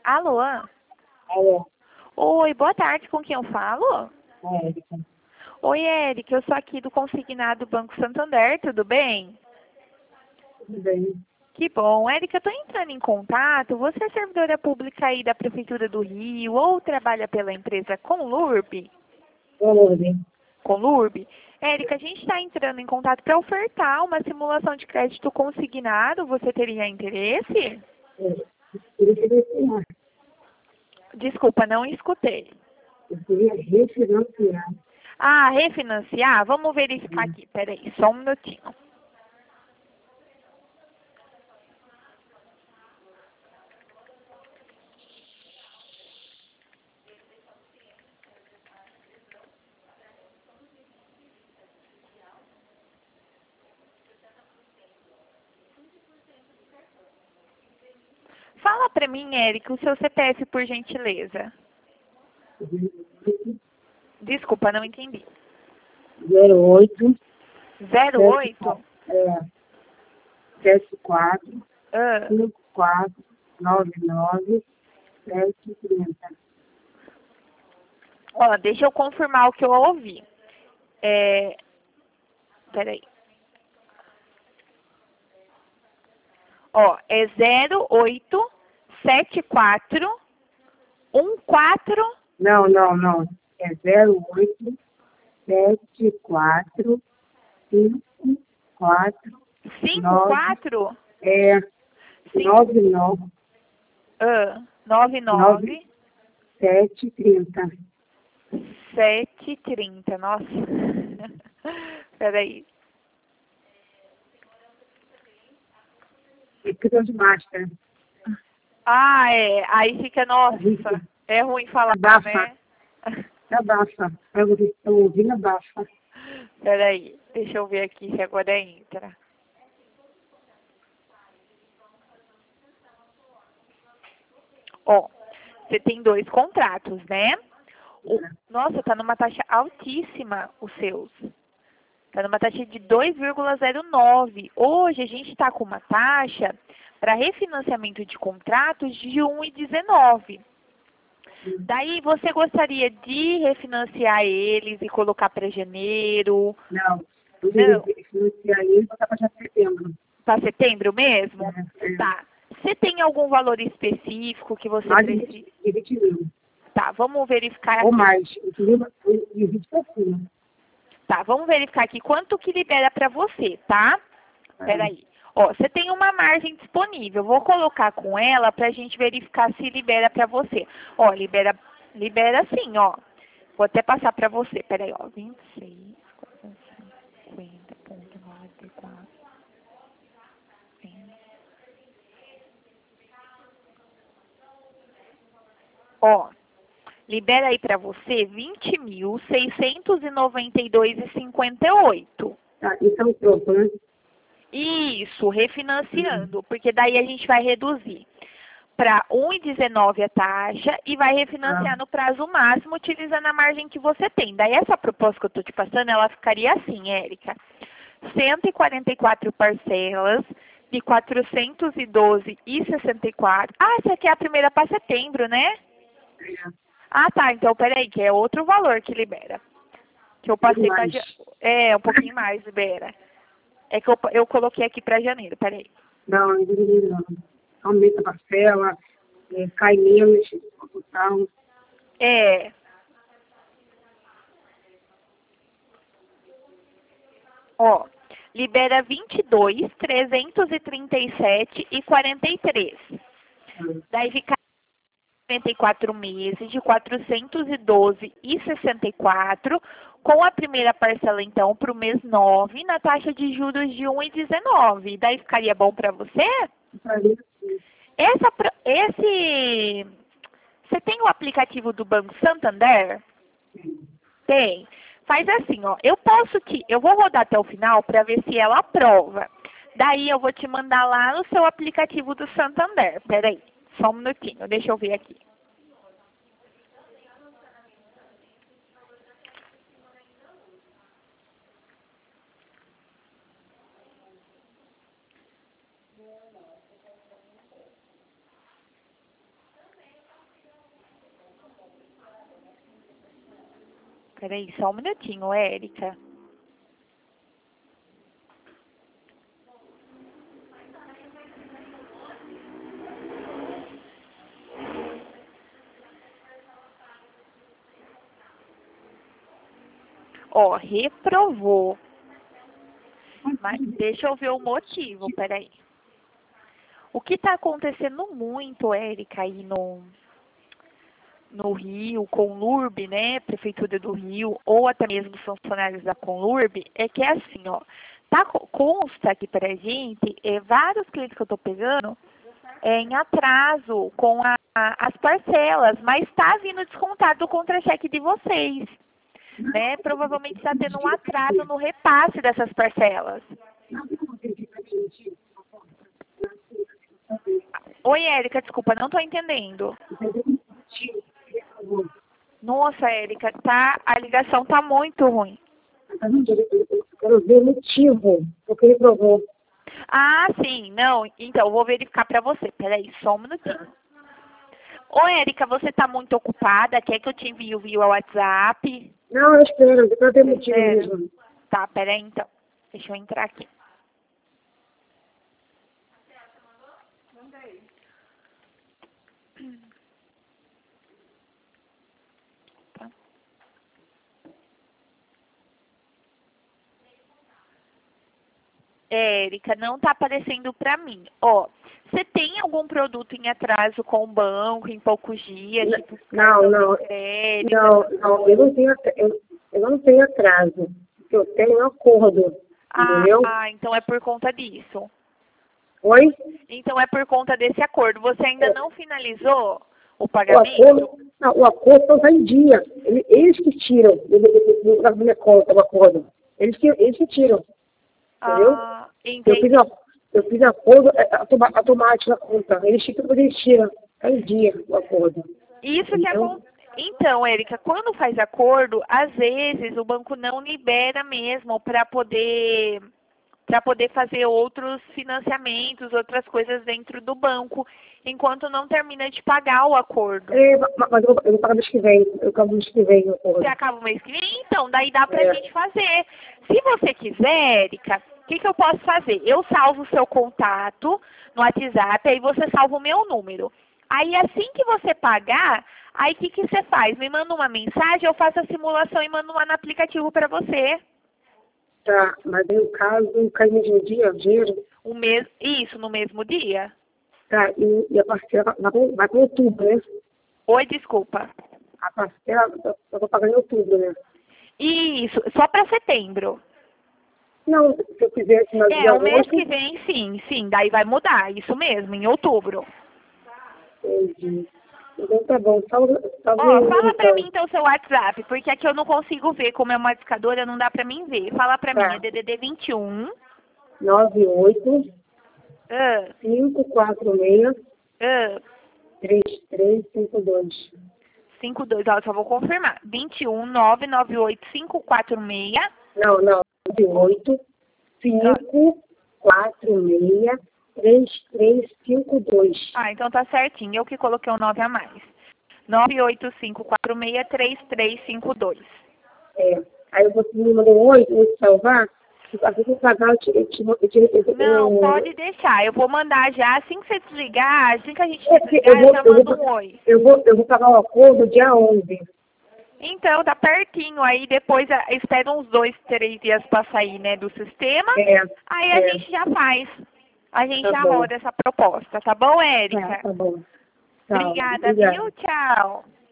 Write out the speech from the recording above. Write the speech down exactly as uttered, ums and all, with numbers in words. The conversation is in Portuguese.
Alô? Alô, Oi, boa tarde, com quem eu falo? é Érica. Oi, Érica, eu sou aqui do Consignado Banco Santander, tudo bem? Tudo bem? Que bom. Érica, eu estou entrando em contato. Você é servidora pública aí da Prefeitura do Rio ou trabalha pela empresa Conlurb? Alô, bem? Conlurb? Érica, a gente está entrando em contato para ofertar uma simulação de crédito consignado. Você teria interesse? É, eu queria refinanciar. Desculpa, não escutei. Eu queria refinanciar. Ah, refinanciar? Vamos verificar Hum. aqui. Peraí, só um minutinho. Fala para mim, Érica, o seu C P F, por gentileza. Desculpa, não entendi. zero oito, Zero oito? é, sete quatro, Ah, cinco quatro, nove nove, sete trinta. ó, deixa eu confirmar o que eu ouvi. É, peraí. Ó, é zero oito sete quatro um quatro Não, não, não. É zero oito, sete quatro, cinco quatro, cinco nove, quatro é, cinco nove nove, ah, nove nove nove sete trinta. sete trinta. Nossa. Peraí. E que de máscara. Ah, é. Aí fica, nossa. É ruim falar, Abafa. né? Abafa. Eu estou ouvindo abafa. Peraí, deixa eu ver aqui se agora entra. Ó, você tem dois contratos, né? O, nossa, tá numa taxa altíssima os seus. Tá numa taxa de dois vírgula zero nove. Hoje a gente está com uma taxa para refinanciamento de contratos de um vírgula dezenove. Daí você gostaria de refinanciar eles e colocar para janeiro? Não. Eu Não. queria financiar ele para para setembro. Para setembro mesmo? É, é. Tá. Você tem algum valor específico que você Mais de precisa? vinte mil. Tá, vamos verificar Ou aqui. mais. Eu queria de vinte para cima. Tá, vamos verificar aqui quanto que libera para você, tá? É. Peraí. Ó, você tem uma margem disponível. Vou colocar com ela pra gente verificar se libera para você. Ó, libera, libera sim, ó. Vou até passar para você. Peraí, ó. vinte e seis, cinquenta ponto noventa e quatro. Ó, libera aí para você vinte mil seiscentos e noventa e dois e cinquenta e oito. Tá, então troco, né? Isso, refinanciando, porque daí a gente vai reduzir para um vírgula dezenove a taxa e vai refinanciar Ah. no prazo máximo utilizando a margem que você tem. Daí essa proposta que eu estou te passando, ela ficaria assim, Érica. cento e quarenta e quatro parcelas de quatrocentos e doze e sessenta e quatro. Ah, essa aqui é a primeira para setembro, né? É. Ah, tá. Então, peraí, que é outro valor que libera. Que eu passei para... Mais. É, um pouquinho mais libera. É que eu, eu coloquei aqui para janeiro, peraí. Não, não diminui não. Aumenta a parcela, é, cai menos, total. É. Ó, libera vinte e dois, trezentos e trinta e sete e quarenta e três. Daí fica quarenta e quatro meses de quatrocentos e doze e sessenta e quatro, com a primeira parcela então para o mês nove, na taxa de juros de um vírgula dezenove. Daí ficaria bom para você? Essa, pro- esse, você tem o aplicativo do Banco Santander? Tem. Faz assim, ó. Eu posso te, eu vou rodar até o final para ver se ela aprova. Daí eu vou te mandar lá no seu aplicativo do Santander. Peraí, só um minutinho, deixa eu ver aqui. Peraí, só um minutinho, Érica. Ó, reprovou. Mas deixa eu ver o motivo, peraí. O que está acontecendo muito, Érica, aí no, no Rio, Conlurb, né, Prefeitura do Rio, ou até mesmo os funcionários da Conlurb, é que é assim, ó, tá, consta aqui pra gente, é, vários clientes que eu tô pegando, é, em atraso com a, a, as parcelas, mas está vindo descontado do contra-cheque de vocês, né, provavelmente está tendo um atraso no repasse dessas parcelas. Oi, Érica, desculpa, não estou entendendo. Nossa, Érica, tá, a ligação tá muito ruim. Eu quero ver o motivo porque ele provou. Ah, sim, não, então, eu vou verificar para você. Peraí, só um minutinho. Ô, Érica, você tá muito ocupada? Quer que eu te envie o via WhatsApp? Não, eu espero, eu quero ver o motivo Espera. mesmo. Tá, peraí, então. Deixa eu entrar aqui. Tá. Érica, não tá aparecendo pra mim. Ó, você tem algum produto em atraso com o banco em poucos dias? Não, Tipo, não, não, crédito? não, não, eu não tenho, atra- eu, eu não tenho atraso, porque eu tenho um acordo, Ah, entendeu? ah, então é por conta disso. Oi? Então é por conta desse acordo. Você ainda É. não finalizou o O pagamento? acordo, não, o acordo não está em dia. Ele- Eles que tiram do- do- do- da minha conta o acordo. Eles que, eles que tiram, entendeu? Ah, Eu entendi. fiz, a, eu fiz acordo é, automa- automático na conta. Eles tiram, eles tiram. Está em dia o acordo. Isso que Entendeu? acontece. Então, Érica, quando faz acordo, às vezes o banco não libera mesmo para poder para poder fazer outros financiamentos, outras coisas dentro do banco, enquanto não termina de pagar o acordo. É, ma- mas eu, vou- eu vou pagar mês que vem. Eu acabo mês que vem o acordo. Você acaba o mês que vem? Então, daí dá pra É. gente fazer. Se você quiser, Érica, o que, que eu posso fazer? Eu salvo o seu contato no WhatsApp, aí você salva o meu número. Aí, assim que você pagar, aí o que, que você faz? Me manda uma mensagem, eu faço a simulação e mando lá no aplicativo pra você. Tá, mas aí o caso cai no mesmo dia, o dinheiro. O mes... Isso, no mesmo dia? Tá, e, e a parcela vai, vai vai para outubro, né? Oi, desculpa. A parcela eu eu vou pagar em outubro, né? Isso, só pra setembro. Não, se eu quiser final de É, o mês agosto, que vem, sim, sim, daí vai mudar, isso mesmo, em outubro. entendi. Então tá bom, salve, salve Ó, aí, fala pra então. mim então seu WhatsApp, porque aqui eu não consigo ver, como é uma discadora, não dá pra mim ver. Fala pra Tá. mim, é D D D vinte e um, nove oito ah, cinco quatro seis ah, três três cinco dois. cinco dois, ó, só vou confirmar. vinte e um, nove nove oito, cinco quatro seis, Não, não, nove oito cinco quatro seis três três cinco dois. ah, então tá certinho, eu que coloquei o nove a mais. nove oito cinco quatro seis três três cinco dois. É. Aí você me mandou um oi, eu vou te salvar. Assim que eu pagar, eu te, eu te, eu te, eu te, Não, eu- pode deixar, eu vou mandar já, assim que você desligar, assim que a gente É porque desligar, eu eu vou, já eu, mando um vou, oi. eu, vou, eu vou pagar o acordo dia onze. Então, tá pertinho. Aí depois a- espera uns dois, três dias pra sair, né, do sistema. É, Aí a é. gente já faz. A gente Tá já bom. roda essa proposta, tá bom, Tá, Érica? tá bom. Tchau. Obrigada, Obrigada. viu? Tchau.